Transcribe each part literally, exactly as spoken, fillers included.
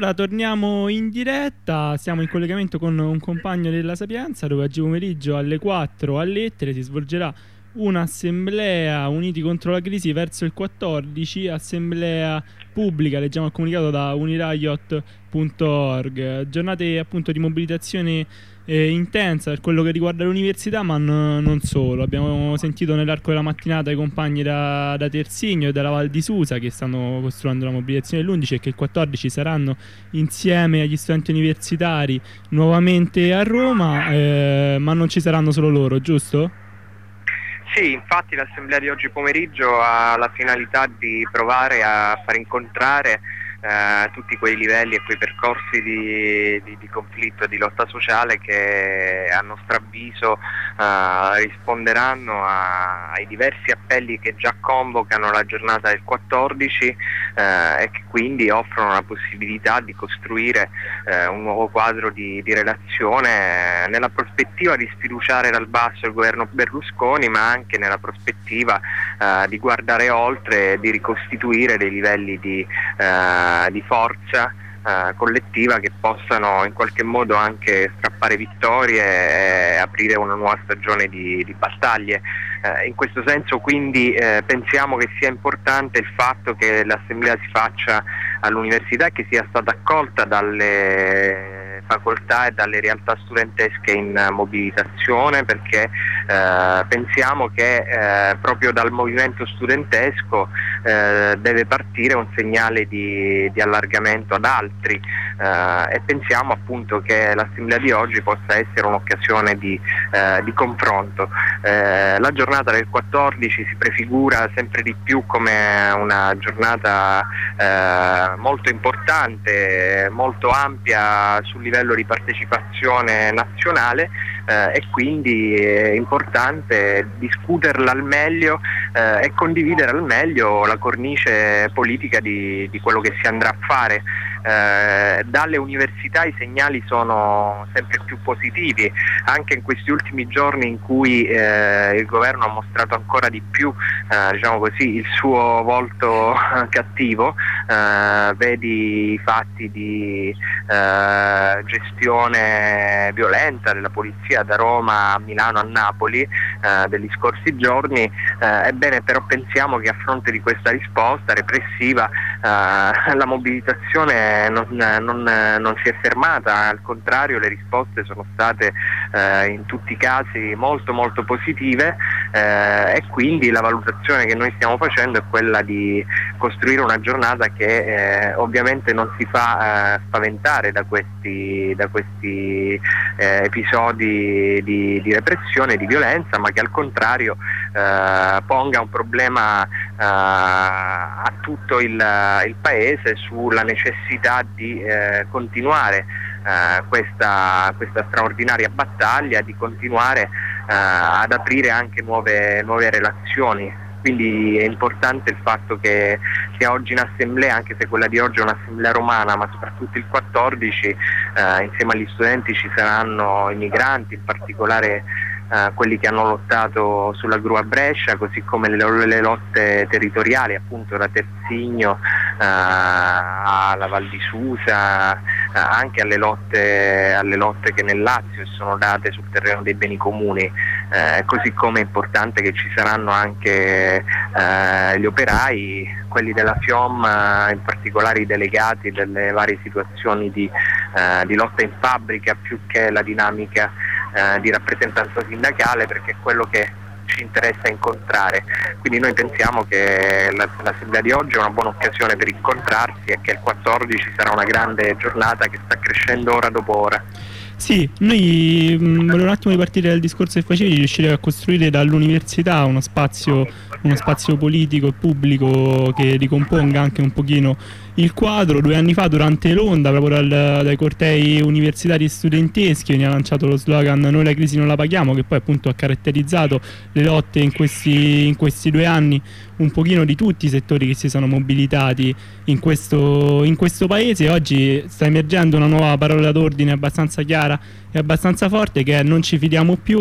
allora torniamo in diretta, siamo in collegamento con un compagno della Sapienza, dove oggi pomeriggio alle quattro a Lettere si svolgerà un'assemblea Uniti contro la crisi verso il quattordici, assemblea pubblica, leggiamo il comunicato da uniraiot punto org, giornate appunto di mobilitazione eh, intensa per quello che riguarda l'università, ma non solo. Abbiamo sentito nell'arco della mattinata i compagni da, da Terzigno e dalla Val di Susa che stanno costruendo la mobilitazione dell'undici e che il quattordici saranno insieme agli studenti universitari nuovamente a Roma, eh, ma non ci saranno solo loro, giusto? Sì, infatti l'assemblea di oggi pomeriggio ha la finalità di provare a far incontrare eh, tutti quei livelli e quei percorsi di, di, di conflitto e di lotta sociale che a nostro avviso eh, risponderanno a, ai diversi appelli che già convocano la giornata del quattordici eh, e che quindi offrono la possibilità di costruire eh, un nuovo quadro di, di relazione eh, nella prospettiva di sfiduciare dal basso il governo Berlusconi, ma anche nella prospettiva eh, di guardare oltre e di ricostituire dei livelli di, eh, di forza eh, collettiva che possano in qualche modo anche strappare vittorie e aprire una nuova stagione di, di battaglie. Eh, in questo senso quindi eh, pensiamo che sia importante il fatto che l'assemblea si faccia all'università e che sia stata accolta dalle facoltà e dalle realtà studentesche in mobilitazione, perché eh, pensiamo che eh, proprio dal movimento studentesco eh, deve partire un segnale di, di allargamento ad altri eh, e pensiamo appunto che l'assemblea di oggi possa essere un'occasione di, eh, di confronto. Eh, la giornata del quattordici si prefigura sempre di più come una giornata eh, molto importante, molto ampia sul livello di partecipazione nazionale eh, e quindi è importante discuterla al meglio eh, e condividere al meglio la cornice politica di, di quello che si andrà a fare. Eh, dalle università i segnali sono sempre più positivi, anche in questi ultimi giorni in cui eh, il governo ha mostrato ancora di più eh, diciamo così, il suo volto cattivo. Eh, vedi i fatti di eh, gestione violenta della polizia da Roma a Milano a Napoli eh, degli scorsi giorni. Eh, ebbene, però pensiamo che a fronte di questa risposta repressiva eh, la mobilitazione Non, non, non si è fermata, al contrario le risposte sono state eh, in tutti i casi molto molto positive eh, e quindi la valutazione che noi stiamo facendo è quella di costruire una giornata che eh, ovviamente non si fa eh, spaventare da questi, da questi eh, episodi di, di repressione, di violenza, ma che al contrario eh, ponga un problema eh, a tutto il, il paese sulla necessità di eh, continuare eh, questa, questa straordinaria battaglia, di continuare eh, ad aprire anche nuove, nuove relazioni. Quindi è importante il fatto che sia oggi in assemblea, anche se quella di oggi è un'assemblea romana, ma soprattutto il quattordici eh, insieme agli studenti ci saranno i migranti, in particolare Uh, quelli che hanno lottato sulla gru a Brescia, così come le, le lotte territoriali appunto da Terzigno uh, alla Val di Susa, uh, anche alle lotte, alle lotte che nel Lazio si sono date sul terreno dei beni comuni, uh, così come è importante che ci saranno anche uh, gli operai, quelli della FIOM, uh, in particolare i delegati delle varie situazioni di, uh, di lotta in fabbrica, più che la dinamica Eh, di rappresentanza sindacale, perché è quello che ci interessa incontrare. Quindi noi pensiamo che la, l'assemblea di oggi è una buona occasione per incontrarsi e che il quattordici sarà una grande giornata che sta crescendo ora dopo ora. Sì, noi mh, volevo un attimo ripartire dal discorso che facevi di riuscire a costruire dall'università uno spazio, uno spazio politico e pubblico che ricomponga anche un pochino il quadro. Due anni fa, durante l'onda, proprio dal, dai cortei universitari e studenteschi, veniva lanciato lo slogan "Noi la crisi non la paghiamo", che poi appunto ha caratterizzato le lotte in questi, in questi due anni un pochino di tutti i settori che si sono mobilitati in questo, in questo paese. Oggi sta emergendo una nuova parola d'ordine abbastanza chiara e abbastanza forte, che è "non ci fidiamo più",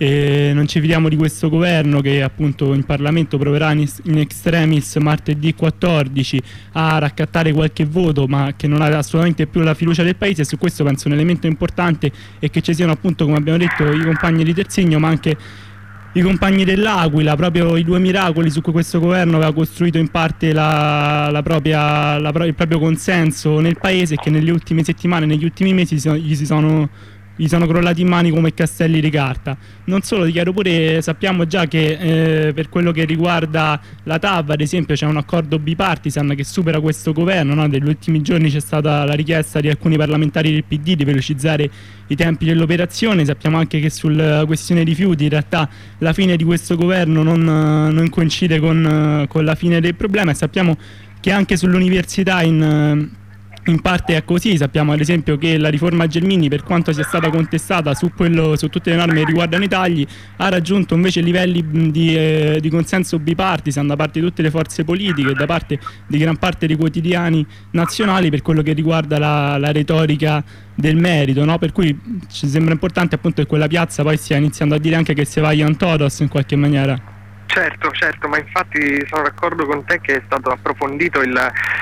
E non ci fidiamo di questo governo che appunto in Parlamento proverà in, in extremis martedì quattordici a raccattare qualche voto, ma che non ha assolutamente più la fiducia del Paese. E su questo penso un elemento importante è che ci siano appunto, come abbiamo detto, i compagni di Terzigno, ma anche i compagni dell'Aquila, proprio i due miracoli su cui questo governo aveva costruito in parte la, la propria, la, il proprio consenso nel Paese, e che nelle ultime settimane, negli ultimi mesi gli si sono gli sono crollati in mani come castelli di carta. Non solo, ti chiedo pure, sappiamo già che eh, per quello che riguarda la T A V, ad esempio, c'è un accordo bipartisan che supera questo governo, no? Negli ultimi giorni c'è stata la richiesta di alcuni parlamentari del P D di velocizzare i tempi dell'operazione. Sappiamo anche che sulla questione rifiuti in realtà la fine di questo governo non, non coincide con, con la fine del problema, e sappiamo che anche sull'università in In parte è così. Sappiamo ad esempio che la riforma Gelmini, per quanto sia stata contestata su, quello, su tutte le norme che riguardano i tagli, ha raggiunto invece livelli di, eh, di consenso bipartisan da parte di tutte le forze politiche e da parte di gran parte dei quotidiani nazionali per quello che riguarda la, la retorica del merito, no? Per cui ci sembra importante appunto che quella piazza poi stia iniziando a dire anche che se va Ian Toros in qualche maniera. Certo, certo, ma infatti sono d'accordo con te che è stato approfondito il,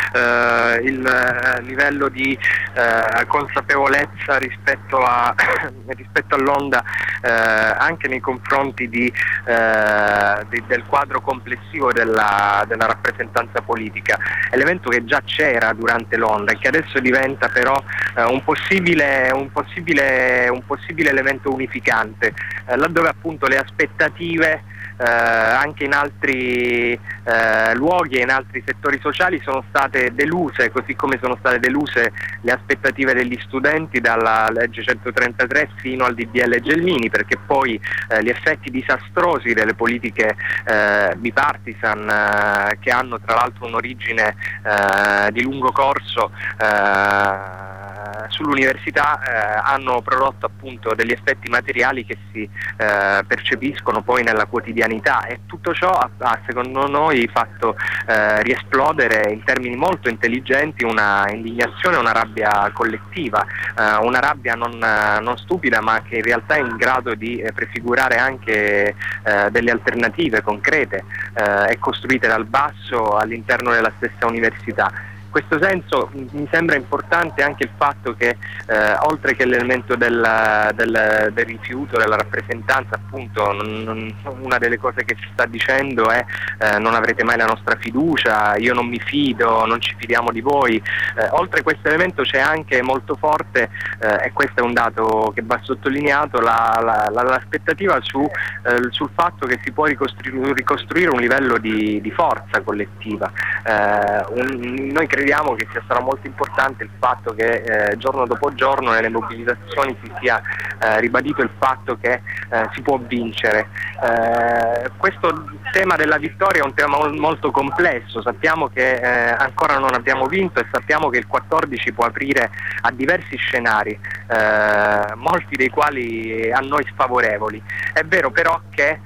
eh, il eh, livello di eh, consapevolezza rispetto, a, rispetto all'onda eh, anche nei confronti di, eh, di, del quadro complessivo della, della rappresentanza politica, elemento che già c'era durante l'onda e che adesso diventa però eh, un, possibile, un, possibile, un possibile elemento unificante, eh, laddove appunto le aspettative Eh, anche in altri eh, luoghi e in altri settori sociali sono state deluse, così come sono state deluse le aspettative degli studenti dalla legge centotrentatré fino al D D L Gelmini, perché poi eh, gli effetti disastrosi delle politiche eh, bipartisan eh, che hanno tra l'altro un'origine eh, di lungo corso eh, sull'università eh, hanno prodotto appunto degli effetti materiali che si eh, percepiscono poi nella quotidianità, e tutto ciò ha, ha secondo noi fatto eh, riesplodere in termini molto intelligenti una indignazione, una rabbia collettiva, eh, una rabbia non, non stupida, ma che in realtà è in grado di eh, prefigurare anche eh, delle alternative concrete eh, e costruite dal basso all'interno della stessa università. In questo senso mi sembra importante anche il fatto che eh, oltre che l'elemento del, del, del rifiuto, della rappresentanza, appunto non, non, una delle cose che si sta dicendo è eh, non avrete mai la nostra fiducia, io non mi fido, non ci fidiamo di voi. Eh, oltre a questo elemento c'è anche molto forte, eh, e questo è un dato che va sottolineato, la, la, la, l'aspettativa su, eh, sul fatto che si può ricostruire, ricostruire un livello di, di forza collettiva. Eh, un, noi crediamo che sia stato molto importante il fatto che eh, giorno dopo giorno nelle mobilitazioni si sia eh, ribadito il fatto che eh, si può vincere. Eh, questo tema della vittoria è un tema molto complesso, sappiamo che eh, ancora non abbiamo vinto e sappiamo che il quattordici può aprire a diversi scenari, eh, molti dei quali a noi sfavorevoli. È vero però che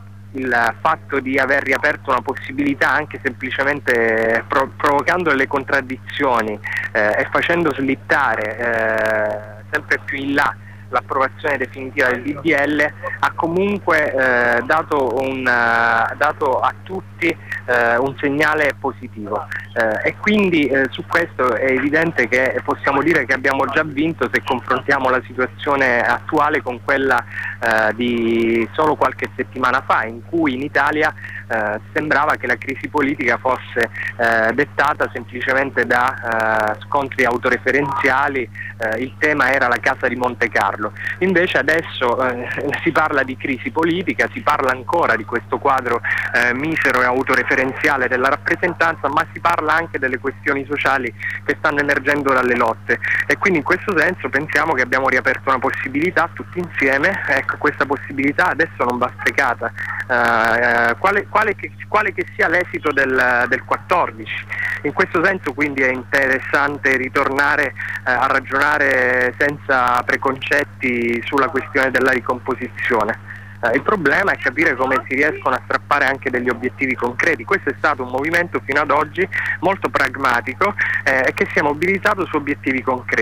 il fatto di aver riaperto una possibilità, anche semplicemente pro- provocando delle contraddizioni eh, e facendo slittare eh, sempre più in là l'approvazione definitiva del D D L, ha comunque eh, dato, un, uh, dato a tutti eh, un segnale positivo eh, e quindi eh, su questo è evidente che possiamo dire che abbiamo già vinto se confrontiamo la situazione attuale con quella eh, di solo qualche settimana fa, in cui in Italia eh, sembrava che la crisi politica fosse eh, dettata semplicemente da eh, scontri autoreferenziali, eh, il tema era la Casa di Monte Carlo. Invece adesso eh, si parla di crisi politica, si parla ancora di questo quadro eh, misero e autoreferenziale della rappresentanza, ma si parla anche delle questioni sociali che stanno emergendo dalle lotte, e quindi in questo senso pensiamo che abbiamo riaperto una possibilità tutti insieme. Ecco, questa possibilità adesso non va sprecata, eh, quale, quale, che, quale che sia l'esito del, del quattordici. In questo senso quindi è interessante ritornare eh, a ragionare senza preconcetti sulla questione della ricomposizione. Eh, il problema è capire come si riescono a strappare anche degli obiettivi concreti. Questo è stato un movimento fino ad oggi molto pragmatico e eh, che si è mobilitato su obiettivi concreti.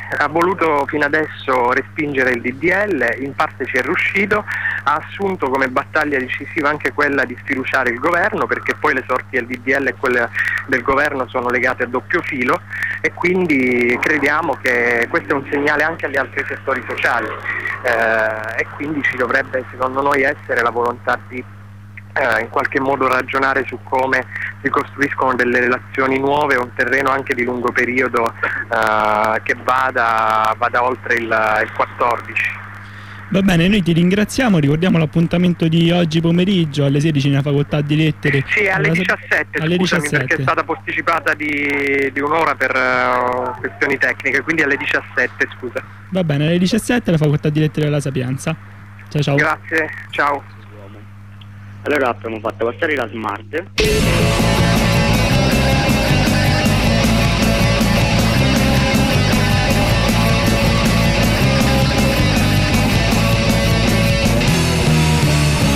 ha voluto fino adesso respingere il D D L, in parte ci è riuscito, ha assunto come battaglia decisiva anche quella di sfiduciare il governo, perché poi le sorti del D D L e quelle del governo sono legate a doppio filo, e quindi crediamo che questo è un segnale anche agli altri settori sociali, eh, e quindi ci dovrebbe secondo noi essere la volontà di eh, in qualche modo ragionare su come si costruiscono delle relazioni nuove, un terreno anche di lungo periodo eh, che vada, vada oltre il, il quattordici. Va bene, noi ti ringraziamo, ricordiamo l'appuntamento di oggi pomeriggio alle sedici nella facoltà di lettere. Sì, alle diciassette, alle scusami, diciassette. perché è stata posticipata di, di un'ora per uh, questioni tecniche, quindi alle diciassette, scusa. Va bene, alle diciassette alla facoltà di lettere della Sapienza. Ciao ciao. Grazie, ciao. Allora abbiamo fatto passare la smart.